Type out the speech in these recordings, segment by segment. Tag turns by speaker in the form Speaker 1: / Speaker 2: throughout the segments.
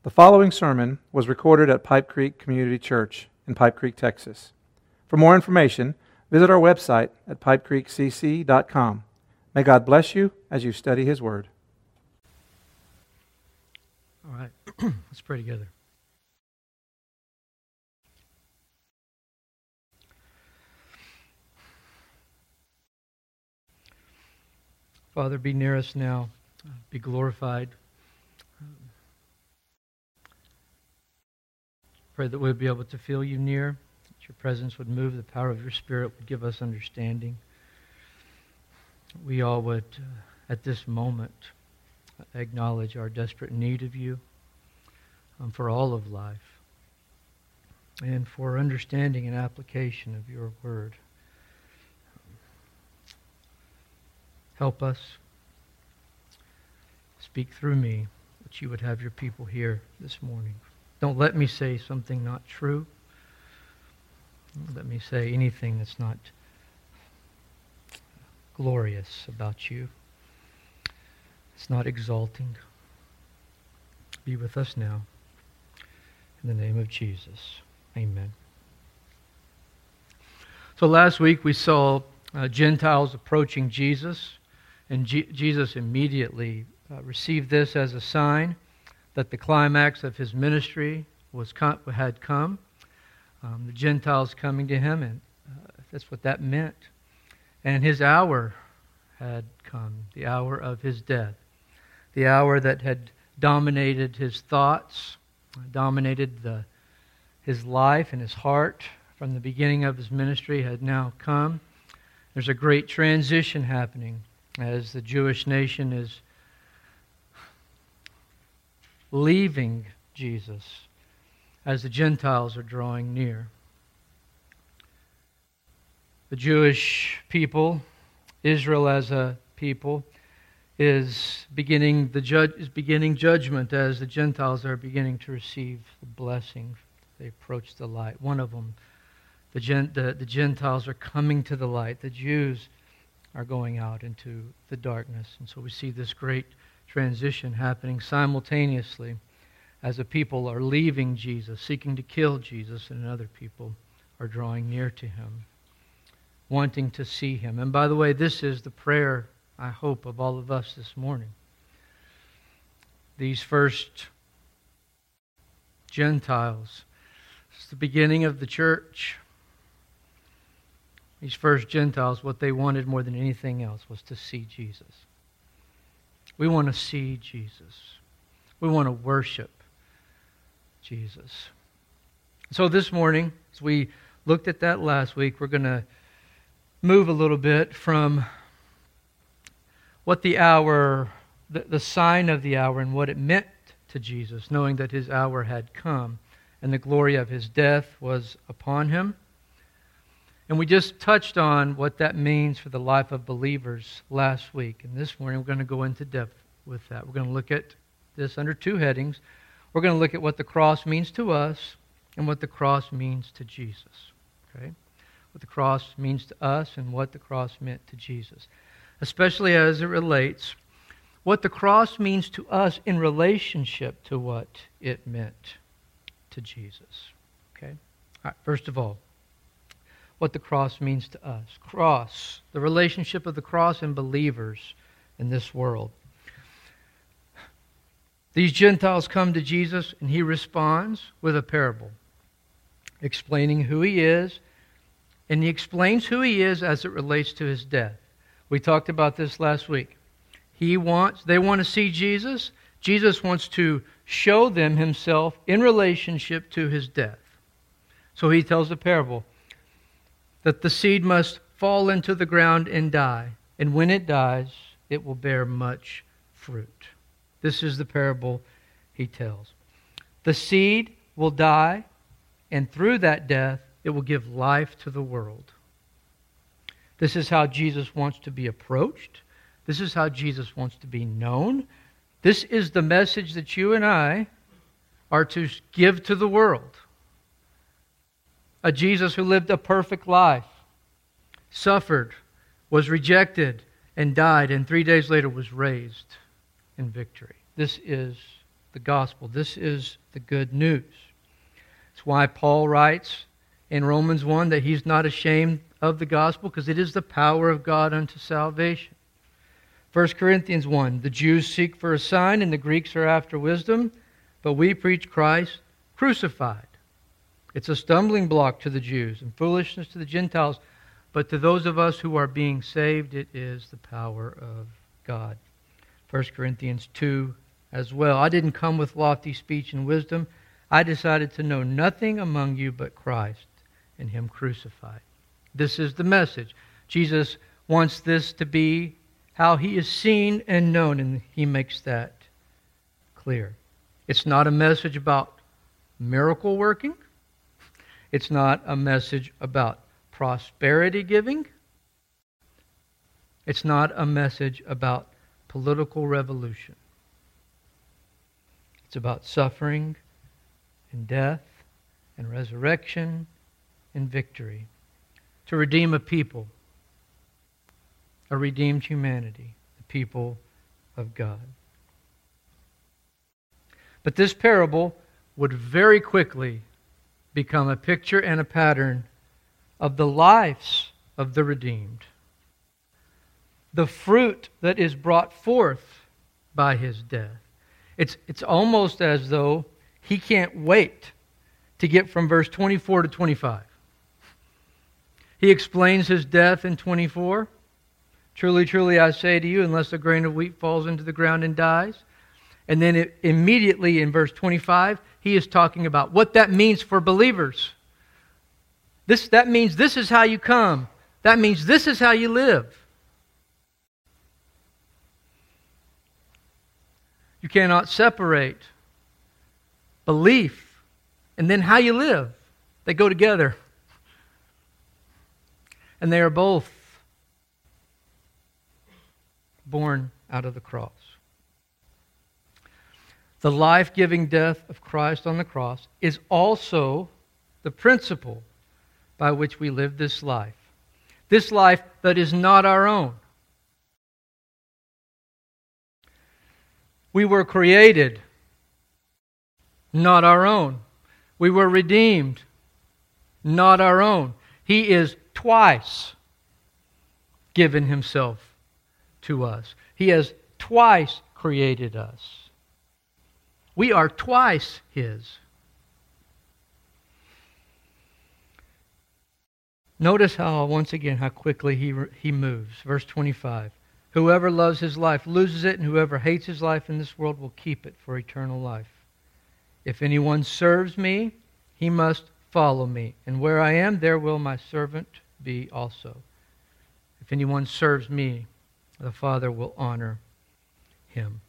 Speaker 1: The following sermon was recorded at Pipe Creek Community Church in Pipe Creek, Texas. For more information, visit our website at pipecreekcc.com. May God bless you as you study His Word.
Speaker 2: All right, let's pray together. Father, be near us now. Be glorified. Pray that we'll be able to feel you near, that your presence would move, the power of your Spirit would give us understanding. We all would, at this moment, acknowledge our desperate need of you for all of life and for understanding and application of your word. Help us. Speak through me, that you would have your people here this morning. Don't let me say something not true. Don't let me say anything that's not glorious about you. It's not exalting. Be with us now. In the name of Jesus. Amen. So last week we saw Gentiles approaching Jesus, and Jesus immediately received this as a sign that the climax of his ministry had come. The Gentiles coming to him, and that's what that meant. And his hour had come, the hour of his death. The hour that had dominated his thoughts, dominated his life and his heart from the beginning of his ministry had now come. There's a great transition happening as the Jewish nation is leaving Jesus, as the Gentiles are drawing near. The Jewish people, Israel as a people, is beginning judgment as the Gentiles are beginning to receive the blessing. They approach the light. One of them, the Gentiles are coming to the light. The Jews are going out into the darkness. And so we see this great transition happening simultaneously as the people are leaving Jesus, seeking to kill Jesus, and other people are drawing near to him, wanting to see him. And by the way, this is the prayer, I hope, of all of us this morning. These first Gentiles, it's the beginning of the church. These first Gentiles, what they wanted more than anything else was to see Jesus. We want to see Jesus. We want to worship Jesus. So this morning, as we looked at that last week, we're going to move a little bit from what the hour, the sign of the hour and what it meant to Jesus, knowing that his hour had come and the glory of his death was upon him. And we just touched on what that means for the life of believers last week. And this morning we're going to go into depth with that. We're going to look at this under two headings. We're going to look at what the cross means to us and what the cross means to Jesus. Okay? What the cross means to us and what the cross meant to Jesus. Especially as it relates what the cross means to us in relationship to what it meant to Jesus. Okay? All right, first of all, what the cross means to us. Cross, the relationship of the cross and believers in this world. These Gentiles come to Jesus and he responds with a parable, explaining who he is, and he explains who he is as it relates to his death. We talked about this last week. They want to see Jesus. Jesus wants to show them himself in relationship to his death. So he tells a parable that the seed must fall into the ground and die. And when it dies, it will bear much fruit. This is the parable he tells. The seed will die, and through that death, it will give life to the world. This is how Jesus wants to be approached. This is how Jesus wants to be known. This is the message that you and I are to give to the world. A Jesus who lived a perfect life, suffered, was rejected, and died, and 3 days later was raised in victory. This is the gospel. This is the good news. It's why Paul writes in Romans 1 that he's not ashamed of the gospel, because it is the power of God unto salvation. 1 Corinthians 1, the Jews seek for a sign and the Greeks are after wisdom, but we preach Christ crucified. It's a stumbling block to the Jews and foolishness to the Gentiles, but to those of us who are being saved, it is the power of God. 1 Corinthians 2 as well. I didn't come with lofty speech and wisdom. I decided to know nothing among you but Christ and Him crucified. This is the message. Jesus wants this to be how He is seen and known, and He makes that clear. It's not a message about miracle working. It's not a message about prosperity giving. It's not a message about political revolution. It's about suffering and death and resurrection and victory to redeem a people, a redeemed humanity, the people of God. But this parable would very quickly become a picture and a pattern of the lives of the redeemed. The fruit that is brought forth by His death. It's almost as though He can't wait to get from verse 24 to 25. He explains His death in 24. Truly, truly, I say to you, unless a grain of wheat falls into the ground and dies. And then immediately in verse 25, He is talking about what that means for believers. That means this is how you come. That means this is how you live. You cannot separate belief and then how you live. They go together. And they are both born out of the cross. The life-giving death of Christ on the cross is also the principle by which we live this life. This life that is not our own. We were created, not our own. We were redeemed, not our own. He is twice given Himself to us. He has twice created us. We are twice His. Notice once again, how quickly he moves. Verse 25. Whoever loves his life loses it, and whoever hates his life in this world will keep it for eternal life. If anyone serves me, he must follow me. And where I am, there will my servant be also. If anyone serves me, the Father will honor him.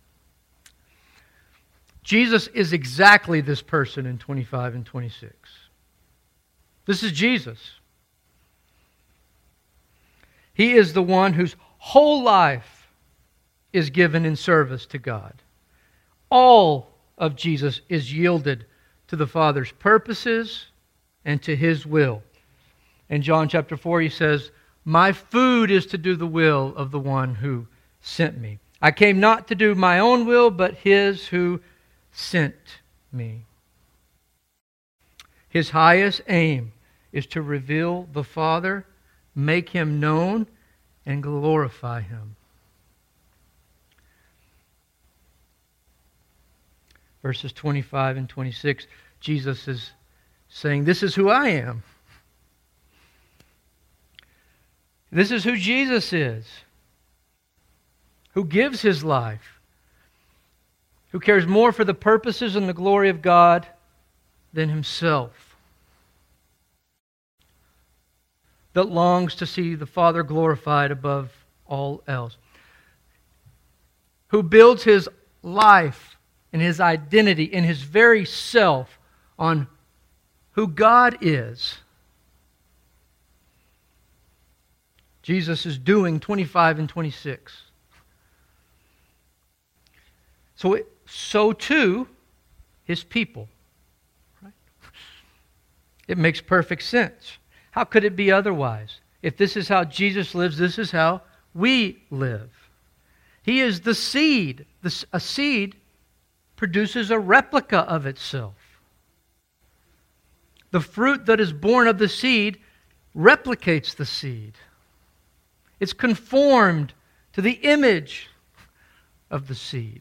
Speaker 2: Jesus is exactly this person in 25 and 26. This is Jesus. He is the one whose whole life is given in service to God. All of Jesus is yielded to the Father's purposes and to His will. In John chapter 4 He says, "My food is to do the will of the one who sent me. I came not to do my own will, but His who sent me." His highest aim is to reveal the Father, make Him known, and glorify Him. Verses 25 and 26, Jesus is saying, this is who I am. This is who Jesus is, who gives His life, who cares more for the purposes and the glory of God than Himself, that longs to see the Father glorified above all else, who builds His life and His identity and His very self on who God is. Jesus is doing 25 and 26. So too, His people. Right? It makes perfect sense. How could it be otherwise? If this is how Jesus lives, this is how we live. He is the seed. A seed produces a replica of itself. The fruit that is born of the seed replicates the seed. It's conformed to the image of the seed.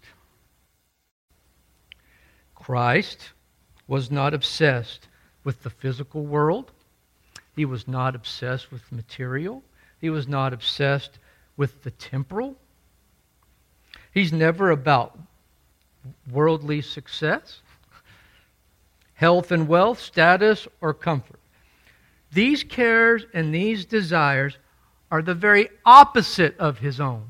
Speaker 2: Christ was not obsessed with the physical world. He was not obsessed with material. He was not obsessed with the temporal. He's never about worldly success, health and wealth, status, or comfort. These cares and these desires are the very opposite of His own.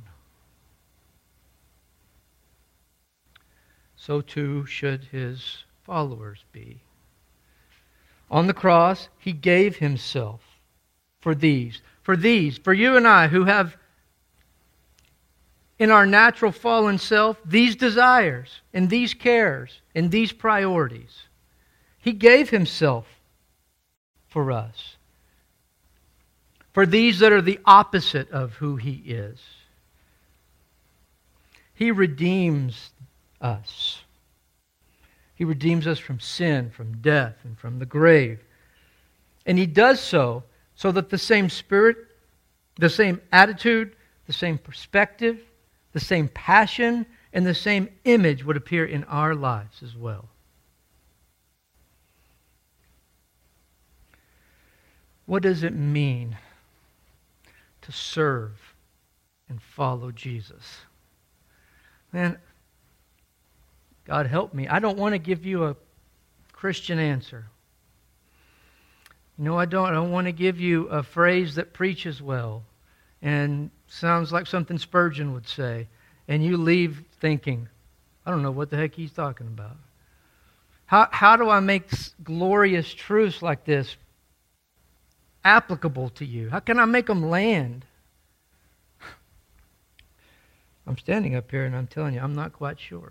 Speaker 2: So too should His followers be. On the cross, He gave Himself for these, for you and I who have in our natural fallen self these desires and these cares and these priorities. He gave Himself for us. For these that are the opposite of who He is. He redeems us. He redeems us from sin, from death, and from the grave. And He does so that the same spirit, the same attitude, the same perspective, the same passion, and the same image would appear in our lives as well. What does it mean to serve and follow Jesus? Man, God help me. I don't want to give you a Christian answer. No, I don't. I don't want to give you a phrase that preaches well and sounds like something Spurgeon would say, and you leave thinking, I don't know what the heck he's talking about. How do I make glorious truths like this applicable to you? How can I make them land? I'm standing up here and I'm telling you, I'm not quite sure.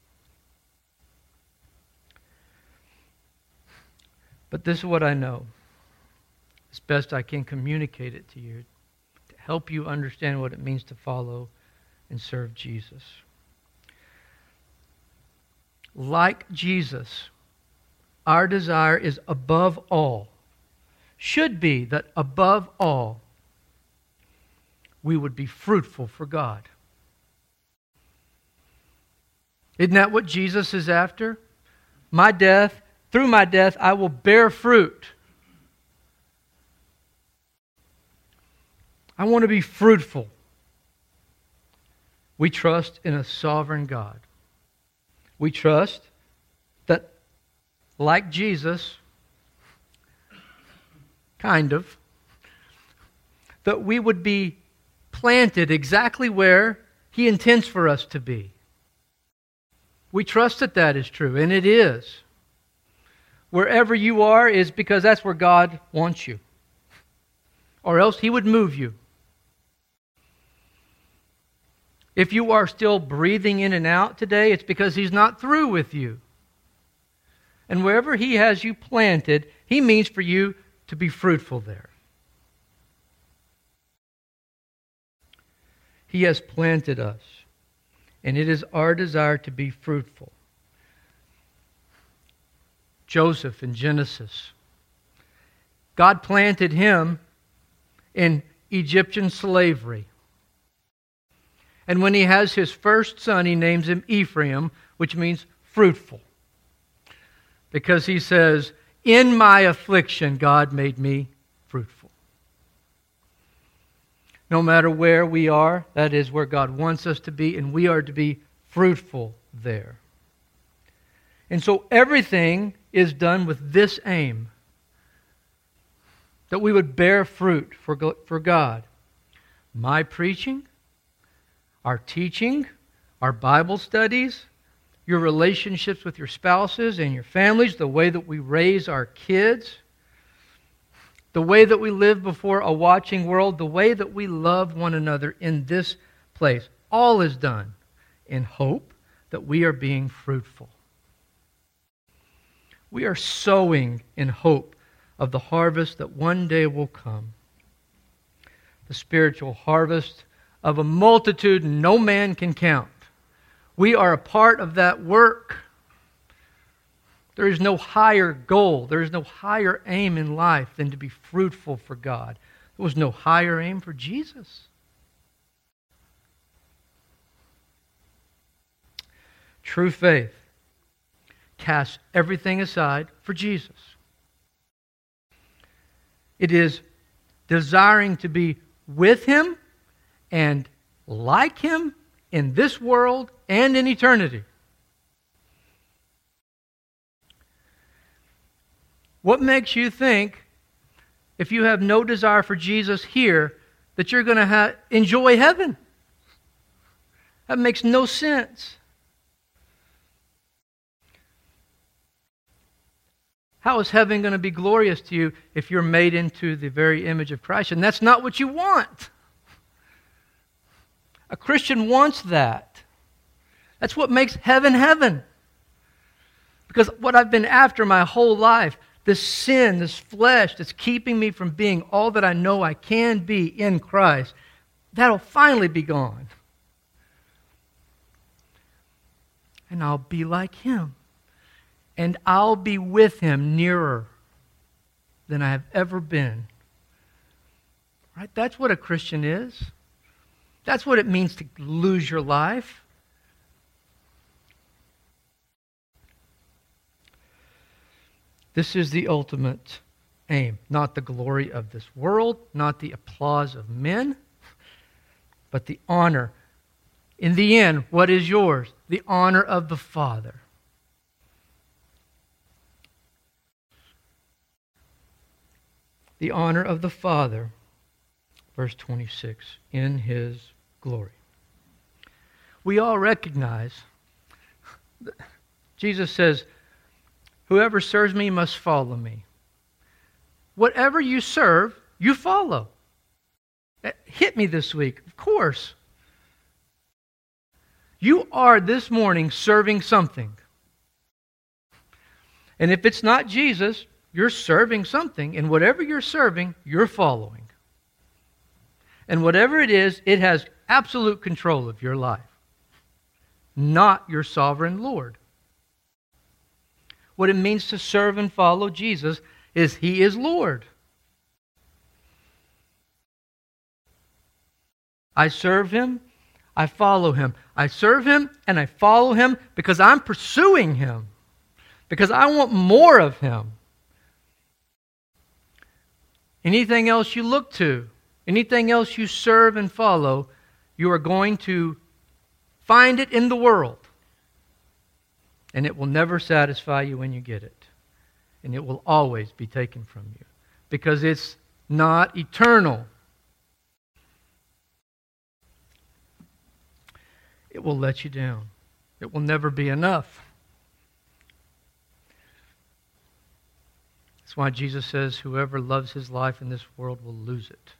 Speaker 2: But this is what I know. As best I can communicate it to you to help you understand what it means to follow and serve Jesus. Like Jesus, our desire is above all, should be that above all, we would be fruitful for God. Isn't that what Jesus is after? Through my death, I will bear fruit. I want to be fruitful. We trust in a sovereign God. We trust that, like Jesus, that we would be planted exactly where He intends for us to be. We trust that that is true, and it is. Wherever you are is because that's where God wants you. Or else He would move you. If you are still breathing in and out today, it's because He's not through with you. And wherever He has you planted, He means for you to be fruitful there. He has planted us, and it is our desire to be fruitful. Joseph in Genesis. God planted him in Egyptian slavery. And when he has his first son, he names him Ephraim, which means fruitful. Because he says, in my affliction, God made me fruitful. No matter where we are, that is where God wants us to be, and we are to be fruitful there. And so everything is done with this aim, that we would bear fruit for God. My preaching, our teaching, our Bible studies, your relationships with your spouses and your families, the way that we raise our kids, the way that we live before a watching world, the way that we love one another in this place, all is done in hope that we are being fruitful. We are sowing in hope of the harvest that one day will come. The spiritual harvest of a multitude no man can count. We are a part of that work. There is no higher goal, there is no higher aim in life than to be fruitful for God. There was no higher aim for Jesus. True faith casts everything aside for Jesus. It is desiring to be with Him and like Him in this world and in eternity. What makes you think, if you have no desire for Jesus here, that you're going to enjoy heaven? That makes no sense. How is heaven going to be glorious to you if you're made into the very image of Christ? And that's not what you want. A Christian wants that. That's what makes heaven heaven. Because what I've been after my whole life, this sin, this flesh that's keeping me from being all that I know I can be in Christ, that'll finally be gone. And I'll be like Him. And I'll be with Him nearer than I have ever been. Right? That's what a Christian is. That's what it means to lose your life. This is the ultimate aim. Not the glory of this world, not the applause of men, but the honor. In the end, what is yours? The honor of the Father. The honor of the Father, verse 26, in His glory. We all recognize, Jesus says, whoever serves me must follow me. Whatever you serve, you follow. That hit me this week, of course. You are this morning serving something. And if it's not Jesus, you're serving something, and whatever you're serving, you're following. And whatever it is, it has absolute control of your life, not your sovereign Lord. What it means to serve and follow Jesus is He is Lord. I serve Him, I follow Him. I serve Him and I follow Him because I'm pursuing Him, because I want more of Him. Anything else you look to, anything else you serve and follow, you are going to find it in the world. And it will never satisfy you when you get it. And it will always be taken from you. Because it's not eternal. It will let you down. It will never be enough. That's why Jesus says, whoever loves his life in this world will lose it.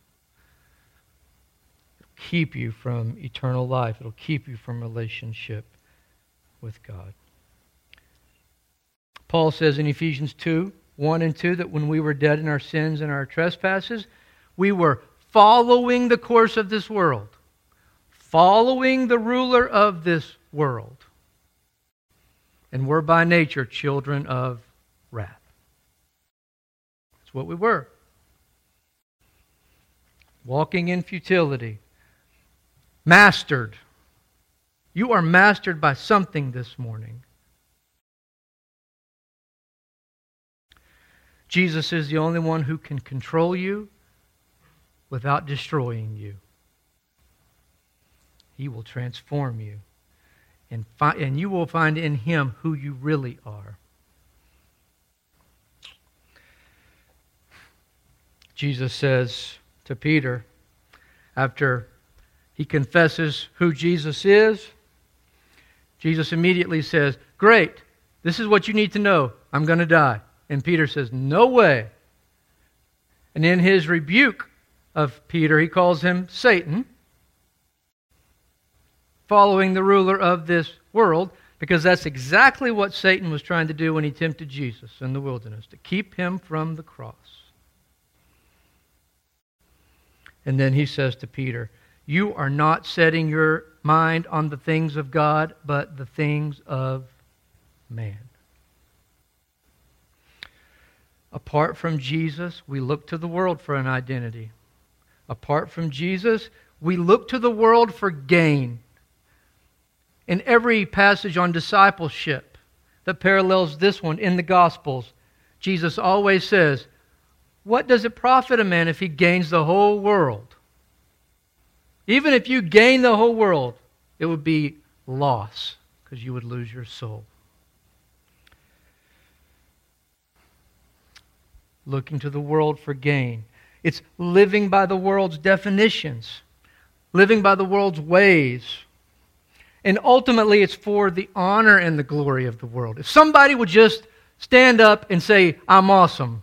Speaker 2: It'll keep you from eternal life. It'll keep you from relationship with God. Paul says in Ephesians 2, 1 and 2, that when we were dead in our sins and our trespasses, we were following the course of this world. Following the ruler of this world. And we're by nature children of wrath. That's what we were. Walking in futility. Mastered. You are mastered by something this morning. Jesus is the only one who can control you without destroying you. He will transform you. And you will find in Him who you really are. Jesus says to Peter, after he confesses who Jesus is, Jesus immediately says, great, this is what you need to know. I'm going to die. And Peter says, no way. And in his rebuke of Peter, he calls him Satan, following the ruler of this world, because that's exactly what Satan was trying to do when he tempted Jesus in the wilderness, to keep him from the cross. And then he says to Peter, you are not setting your mind on the things of God, but the things of man. Apart from Jesus, we look to the world for an identity. Apart from Jesus, we look to the world for gain. In every passage on discipleship that parallels this one in the Gospels, Jesus always says, what does it profit a man if he gains the whole world? Even if you gain the whole world, it would be loss because you would lose your soul. Looking to the world for gain. It's living by the world's definitions, living by the world's ways. And ultimately, it's for the honor and the glory of the world. If somebody would just stand up and say, I'm awesome.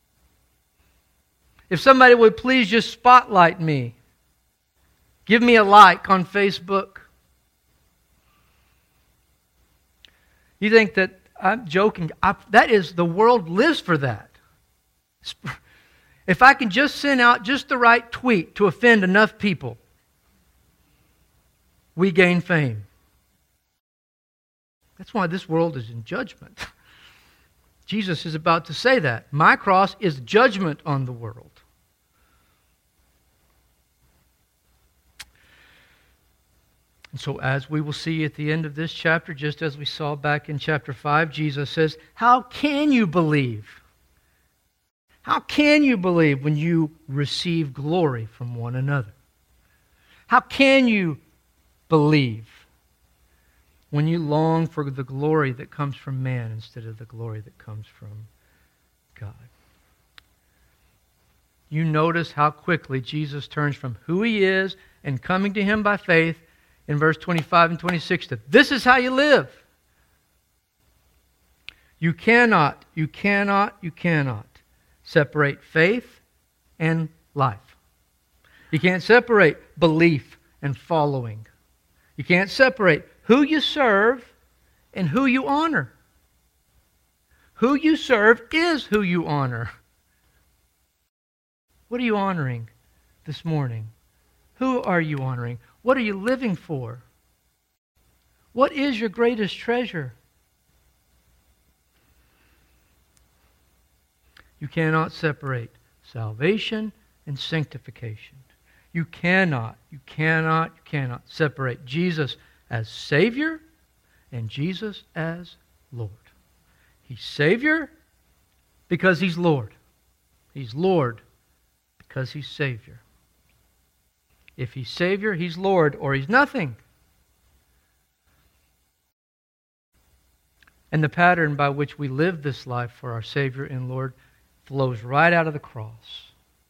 Speaker 2: If somebody would please just spotlight me, give me a like on Facebook. You think that I'm joking? That is, the world lives for that. If I can just send out just the right tweet to offend enough people, we gain fame. That's why this world is in judgment. Jesus is about to say that. My cross is judgment on the world. And so as we will see at the end of this chapter, just as we saw back in chapter 5, Jesus says, how can you believe? How can you believe when you receive glory from one another? How can you believe when you long for the glory that comes from man instead of the glory that comes from God? You notice how quickly Jesus turns from who He is and coming to Him by faith in verse 25 and 26 to this is how you live. You cannot separate faith and life. You can't separate belief and following. You can't separate who you serve and who you honor. Who you serve is who you honor. What are you honoring this morning? Who are you honoring? What are you living for? What is your greatest treasure? You cannot separate salvation and sanctification. You cannot separate Jesus as Savior and Jesus as Lord. He's Savior because He's Lord. He's Lord because He's Savior. If He's Savior, He's Lord, or He's nothing. And the pattern by which we live this life for our Savior and Lord flows right out of the cross.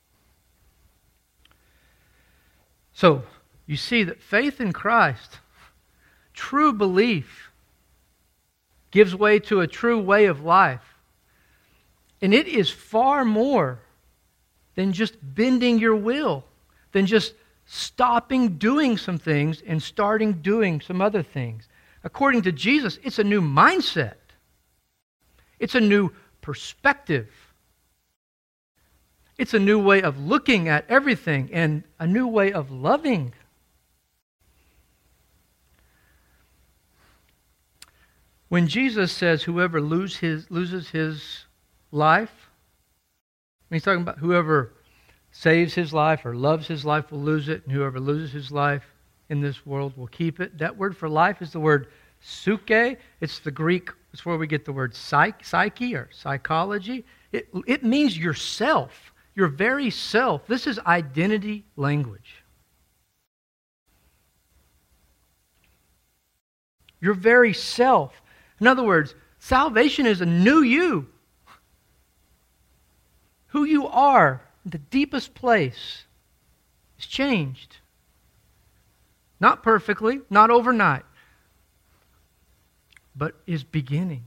Speaker 2: So, you see that faith in Christ, true belief, gives way to a true way of life. And it is far more than just bending your will, than just stopping doing some things and starting doing some other things. According to Jesus, it's a new mindset. It's a new perspective. It's a new way of looking at everything and a new way of loving. When Jesus says whoever loses his life, he's talking about whoever saves his life or loves his life will lose it, and whoever loses his life in this world will keep it. That word for life is the word suke. It's the Greek, it's where we get the word psyche or psychology. It means yourself. Your very self. This is identity language. Your very self. In other words, salvation is a new you. Who you are, the deepest place, is changed. Not perfectly, not overnight, but is beginning.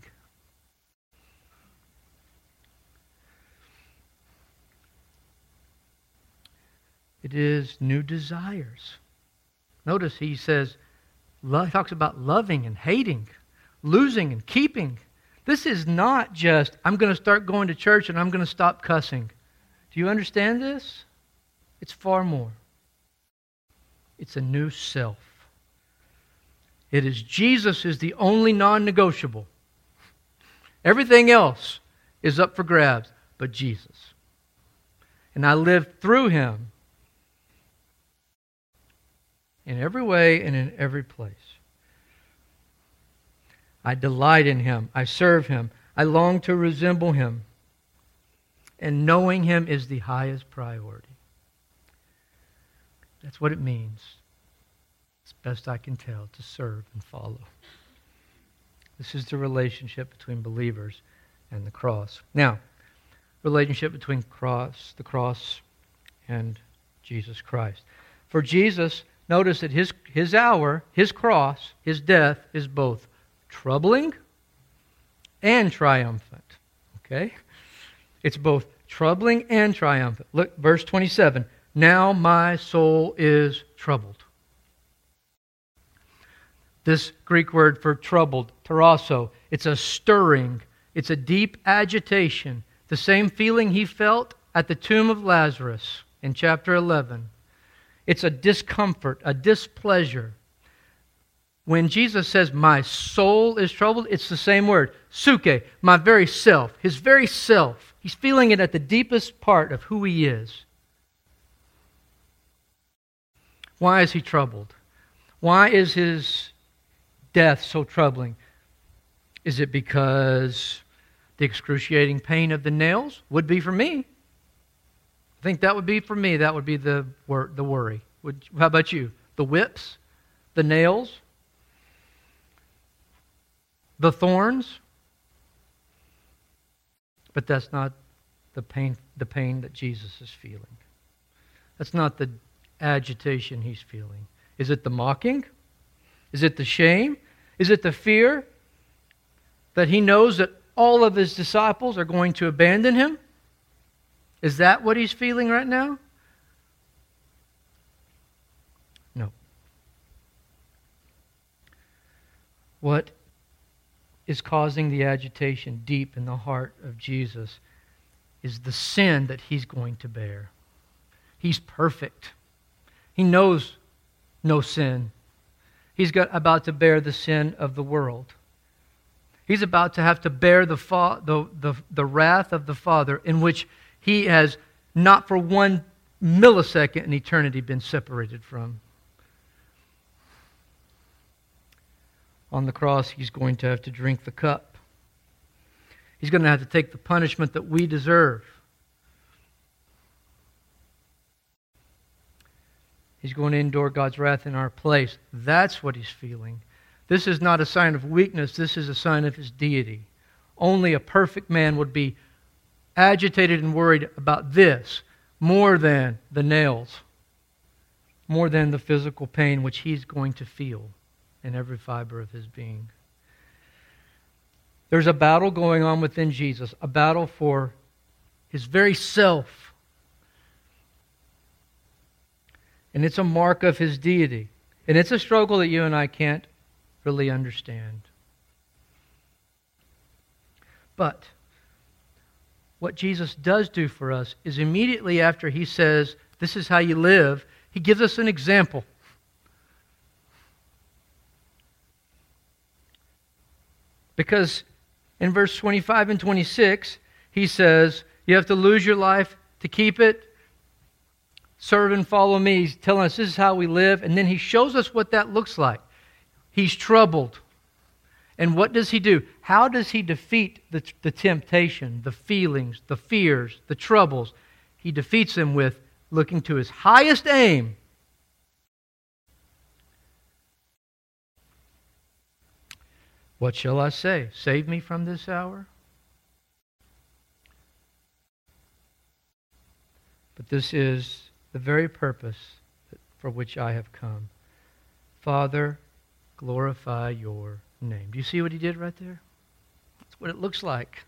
Speaker 2: It is new desires. Notice he says, he talks about loving and hating, losing and keeping. This is not just, I'm going to start going to church and I'm going to stop cussing. Do you understand this? It's far more. It's a new self. It is Jesus is the only non-negotiable. Everything else is up for grabs, but Jesus. And I live through Him in every way and in every place. I delight in Him. I serve Him. I long to resemble Him. And knowing Him is the highest priority. That's what it means, as best I can tell, to serve and follow. This is the relationship between believers and the cross. Now, relationship between the cross and Jesus Christ. For Jesus, notice that his hour, His cross, His death is both troubling and triumphant. Okay? It's both troubling and triumphant. Look, verse 27. Now my soul is troubled. This Greek word for troubled, tarasso, it's a stirring, it's a deep agitation. The same feeling He felt at the tomb of Lazarus in chapter 11. It's a discomfort, a displeasure. When Jesus says, my soul is troubled, it's the same word. Suke, my very self, His very self. He's feeling it at the deepest part of who He is. Why is He troubled? Why is His death so troubling? Is it because the excruciating pain of the nails? Would be for me. I think that would be for me. That would be the worry. How about you? The whips? The nails? The thorns? But that's not the pain that Jesus is feeling. That's not the agitation He's feeling. Is it the mocking? Is it the shame? Is it the fear that He knows that all of His disciples are going to abandon Him? Is that what He's feeling right now? No. What is causing the agitation deep in the heart of Jesus is the sin that He's going to bear. He's perfect. He knows no sin. He's about to bear the sin of the world. He's about to have to bear the wrath of the Father, in which He has not for 1 millisecond in eternity been separated from. On the cross, He's going to have to drink the cup. He's going to have to take the punishment that we deserve. He's going to endure God's wrath in our place. That's what He's feeling. This is not a sign of weakness. This is a sign of His deity. Only a perfect man would be agitated and worried about this more than the nails, more than the physical pain which He's going to feel in every fiber of His being. There's a battle going on within Jesus, a battle for His very self. And it's a mark of His deity. And it's a struggle that you and I can't really understand. But what Jesus does do for us is immediately after He says, this is how you live, He gives us an example. Because in verse 25 and 26, He says, you have to lose your life to keep it. Serve and follow me. He's telling us this is how we live. And then He shows us what that looks like. He's troubled. And what does He do? How does He defeat the temptation, the feelings, the fears, the troubles? He defeats them with looking to His highest aim. What shall I say? Save me from this hour? But this is the very purpose for which I have come. Father, glorify your name. Do you see what He did right there? That's what it looks like.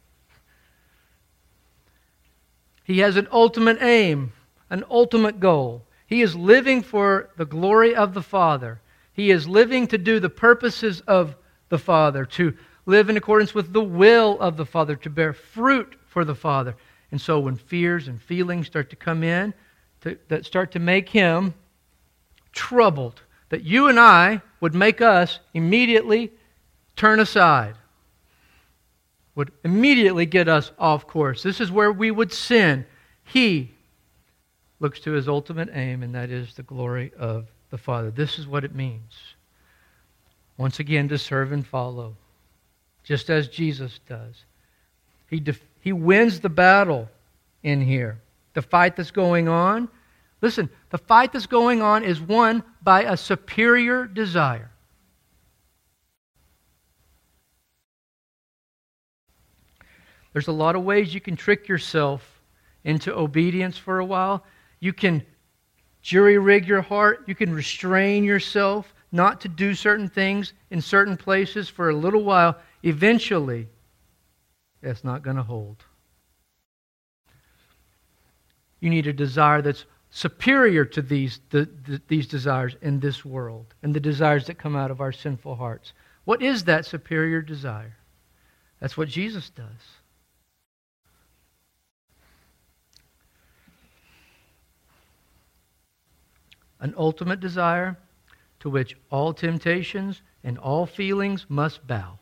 Speaker 2: He has an ultimate aim, an ultimate goal. He is living for the glory of the Father. He is living to do the purposes of the Father, to live in accordance with the will of the Father, to bear fruit for the Father. And so when fears and feelings start to come in, that start to make Him troubled, that you and I would make us immediately turn aside, would immediately get us off course. This is where we would sin. He looks to His ultimate aim, and that is the glory of the Father. This is what it means. Once again, to serve and follow, just as Jesus does. He wins the battle in here. The fight that's going on, listen, the fight that's going on is won by a superior desire. There's a lot of ways you can trick yourself into obedience for a while. You can jury-rig your heart. You can restrain yourself not to do certain things in certain places for a little while. Eventually, that's not going to hold. You need a desire that's superior to these desires in this world and the desires that come out of our sinful hearts. What is that superior desire? That's what Jesus does. An ultimate desire to which all temptations and all feelings must bow.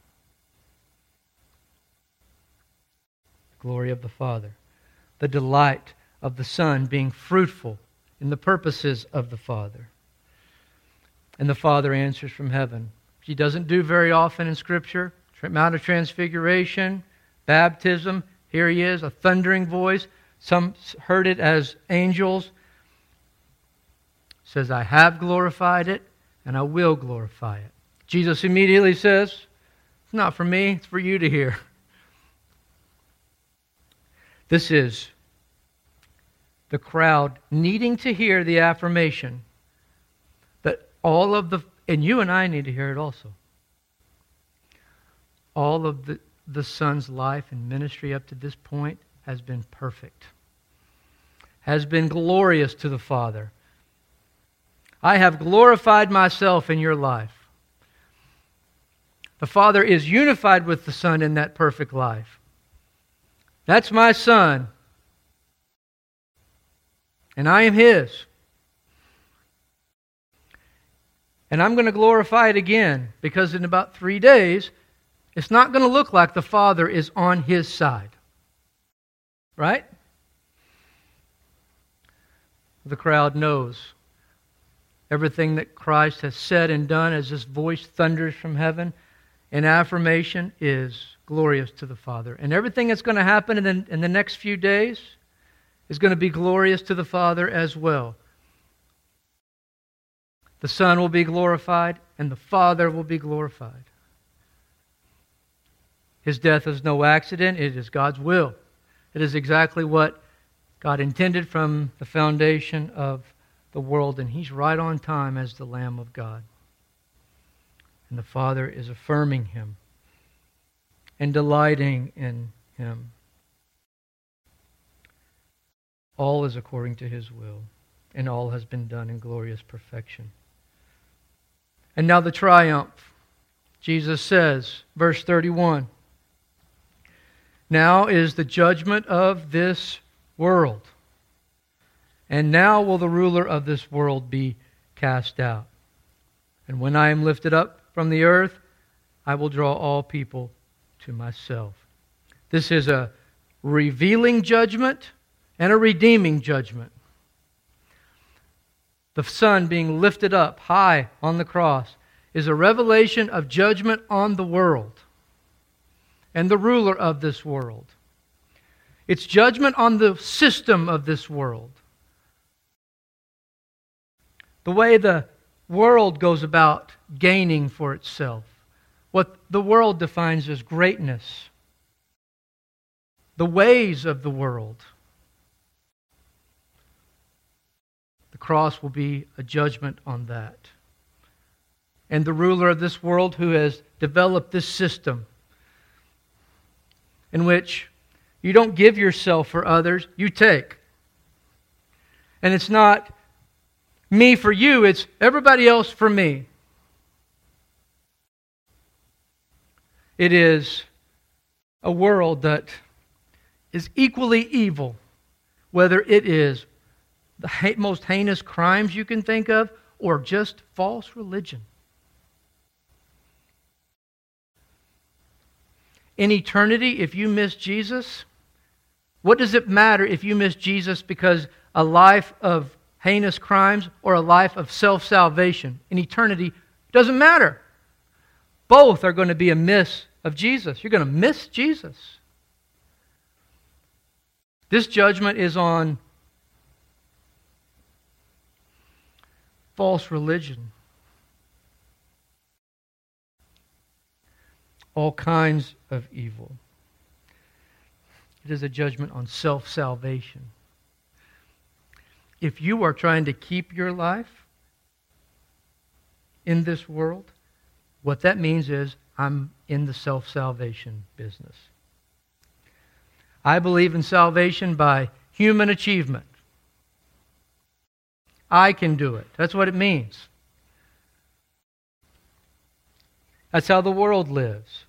Speaker 2: The glory of the Father. The delight of the Son being fruitful in the purposes of the Father. And the Father answers from heaven. He doesn't do very often in Scripture. Mount of Transfiguration, baptism. Here He is, a thundering voice. Some heard it as angels. Says, I have glorified it, and I will glorify it. Jesus immediately says, it's not for me, it's for you to hear. This is the crowd needing to hear the affirmation that and you and I need to hear it also. All of the Son's life and ministry up to this point has been perfect, has been glorious to the Father. I have glorified myself in your life. The Father is unified with the Son in that perfect life. That's my Son. And I am His. And I'm going to glorify it again, because in about 3 days, it's not going to look like the Father is on His side. Right? The crowd knows everything that Christ has said and done as this voice thunders from heaven in affirmation is glorious to the Father. And everything that's going to happen in the next few days is going to be glorious to the Father as well. The Son will be glorified and the Father will be glorified. His death is no accident. It is God's will. It is exactly what God intended from the foundation of the world, and He's right on time as the Lamb of God. And the Father is affirming Him and delighting in Him. All is according to His will, and all has been done in glorious perfection. And now the triumph. Jesus says, verse 31, now is the judgment of this world. And now will the ruler of this world be cast out. And when I am lifted up from the earth, I will draw all people to myself. This is a revealing judgment and a redeeming judgment. The Son being lifted up high on the cross is a revelation of judgment on the world and the ruler of this world. It's judgment on the system of this world. The way the world goes about gaining for itself. What the world defines as greatness. The ways of the world. The cross will be a judgment on that. And the ruler of this world who has developed this system in which you don't give yourself for others, you take. And it's not me for you, it's everybody else for me. It is a world that is equally evil, whether it is the most heinous crimes you can think of, or just false religion. In eternity, if you miss Jesus, what does it matter if you miss Jesus because a life of heinous crimes or a life of self-salvation? In eternity, it doesn't matter. Both are going to be a miss of Jesus. You're going to miss Jesus. This judgment is on false religion. All kinds of evil. It is a judgment on self-salvation. If you are trying to keep your life in this world, what that means is I'm in the self-salvation business. I believe in salvation by human achievement. I can do it. That's what it means. That's how the world lives.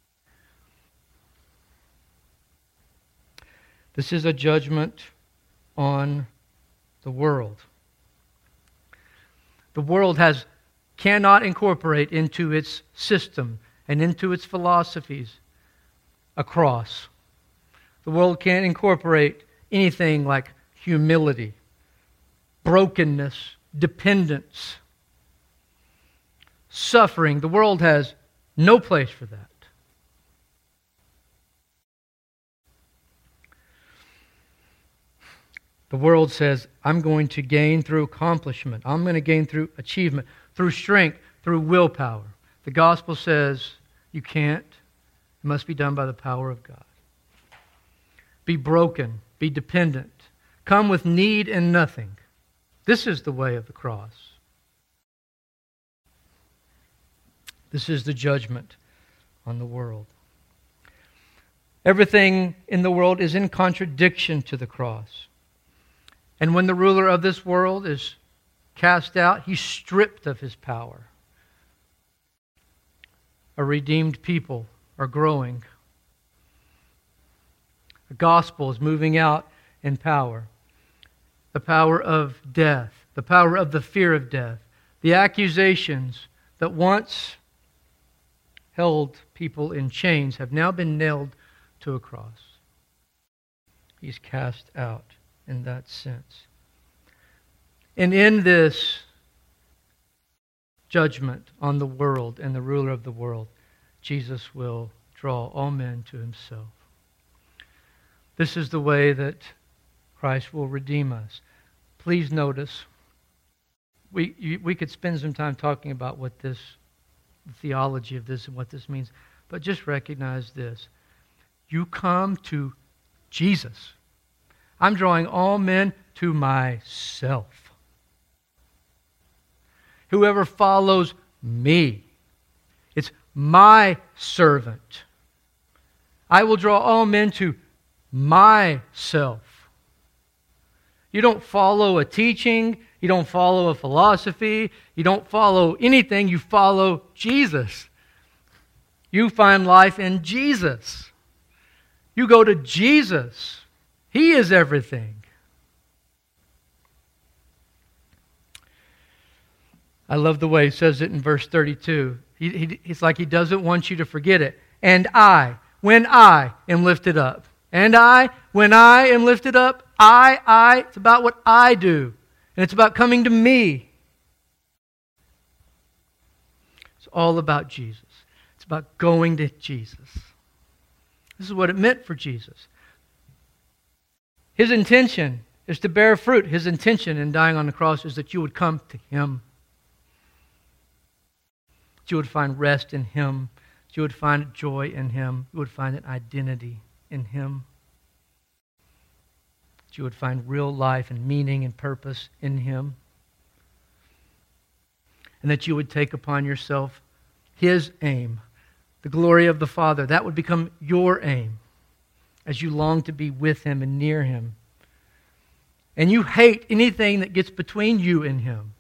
Speaker 2: This is a judgment on the world. The world cannot incorporate into its system and into its philosophies a cross. The world can't incorporate anything like humility, brokenness, dependence, suffering. The world has no place for that. The world says, I'm going to gain through accomplishment. I'm going to gain through achievement, through strength, through willpower. The gospel says, you can't. It must be done by the power of God. Be broken. Be dependent. Come with need and nothing. This is the way of the cross. This is the judgment on the world. Everything in the world is in contradiction to the cross. And when the ruler of this world is cast out, he's stripped of his power. A redeemed people are growing. The gospel is moving out in power. The power of death, the power of the fear of death, the accusations that once held people in chains have now been nailed to a cross. He's cast out in that sense. And in this judgment on the world and the ruler of the world, Jesus will draw all men to himself. This is the way that Christ will redeem us. Please notice, we could spend some time talking about what this, the theology of this and what this means, but just recognize this. You come to Jesus. I'm drawing all men to myself. Whoever follows me, it's my servant. I will draw all men to myself. You don't follow a teaching. You don't follow a philosophy. You don't follow anything. You follow Jesus. You find life in Jesus. You go to Jesus. He is everything. I love the way he says it in verse 32. It's like he doesn't want you to forget it. And I, when I am lifted up. And I, when I am lifted up, it's about what I do. And it's about coming to me. It's all about Jesus. It's about going to Jesus. This is what it meant for Jesus. His intention is to bear fruit. His intention in dying on the cross is that you would come to Him. That you would find rest in Him. That you would find joy in Him. You would find an identity in Him. That you would find real life and meaning and purpose in Him. And that you would take upon yourself His aim, the glory of the Father. That would become your aim as you long to be with Him and near Him. And you hate anything that gets between you and Him.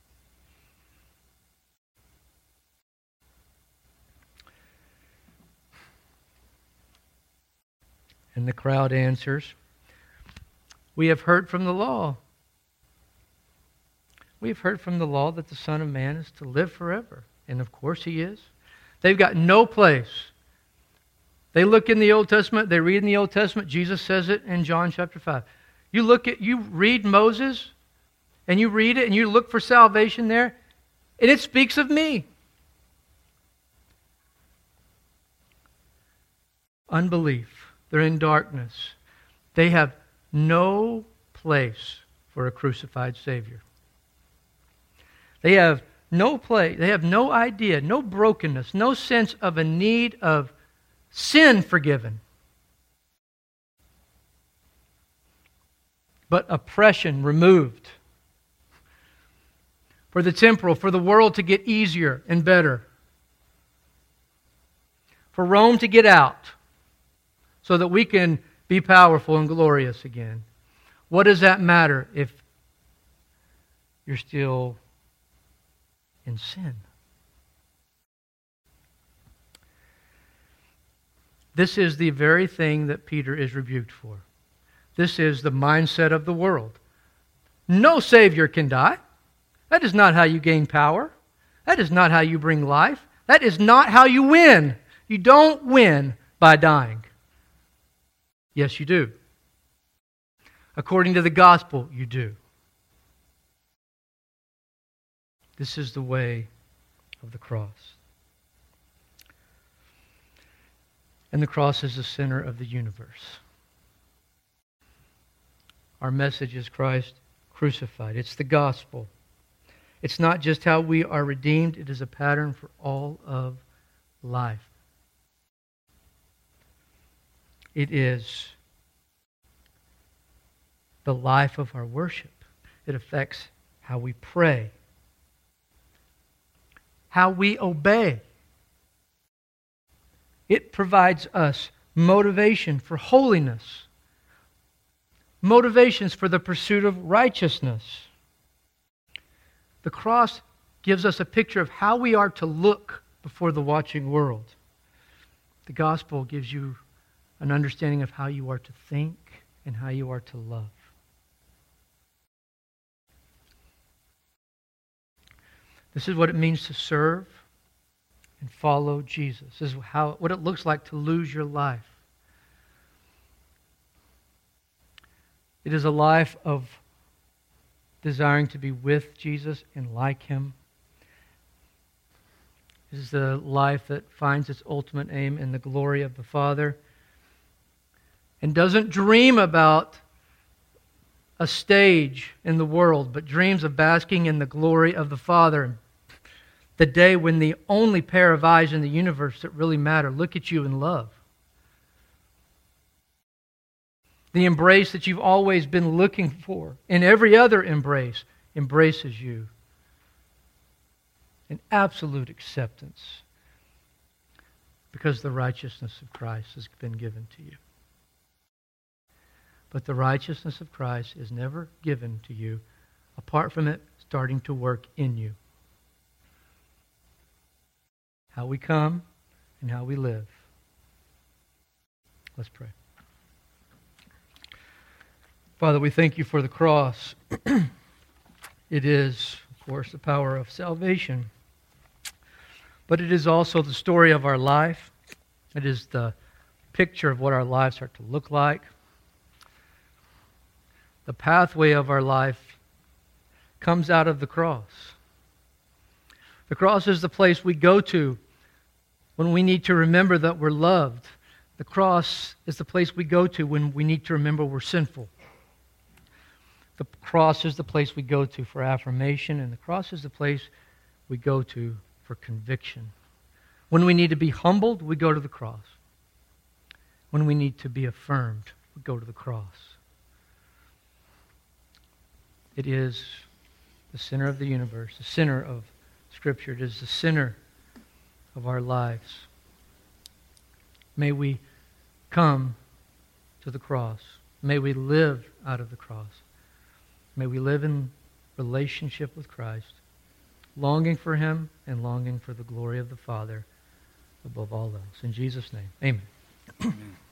Speaker 2: And the crowd answers, we have heard from the law. We've heard from the law that the Son of Man is to live forever. And of course he is. They've got no place. They look in the Old Testament, they read in the Old Testament, Jesus says it in John chapter 5. You read Moses, and you read it, and you look for salvation there, and it speaks of me. Unbelief. They're in darkness. They have no place for a crucified Savior. They have no place, they have no idea, no brokenness, no sense of a need of sin forgiven. But oppression removed. For the temporal, for the world to get easier and better. For Rome to get out so that we can be powerful and glorious again. What does that matter if you're still in sin? This is the very thing that Peter is rebuked for. This is the mindset of the world. No Savior can die. That is not how you gain power. That is not how you bring life. That is not how you win. You don't win by dying. Yes, you do. According to the gospel, you do. This is the way of the cross. And the cross is the center of the universe. Our message is Christ crucified. It's the gospel. It's not just how we are redeemed, it is a pattern for all of life. It is the life of our worship. It affects how we pray, how we obey. It provides us motivation for holiness, motivations for the pursuit of righteousness. The cross gives us a picture of how we are to look before the watching world. The gospel gives you an understanding of how you are to think and how you are to love. This is what it means to serve and follow Jesus. This is what it looks like to lose your life. It is a life of desiring to be with Jesus and like Him. It is the life that finds its ultimate aim in the glory of the Father and doesn't dream about a stage in the world, but dreams of basking in the glory of the Father. The day when the only pair of eyes in the universe that really matter look at you in love. The embrace that you've always been looking for, and every other embrace, embraces you in absolute acceptance because the righteousness of Christ has been given to you. But the righteousness of Christ is never given to you apart from it starting to work in you. How we come and how we live. Let's pray. Father, we thank you for the cross. It is, of course, the power of salvation. But it is also the story of our life. It is the picture of what our lives are to look like. The pathway of our life comes out of the cross. The cross is the place we go to when we need to remember that we're loved. The cross is the place we go to when we need to remember we're sinful. The cross is the place we go to for affirmation, and the cross is the place we go to for conviction. When we need to be humbled, we go to the cross. When we need to be affirmed, we go to the cross. It is the center of the universe, the center of Scripture. It is the center of our lives. May we come to the cross. May we live out of the cross. May we live in relationship with Christ, longing for Him and longing for the glory of the Father above all else. In Jesus' name, amen.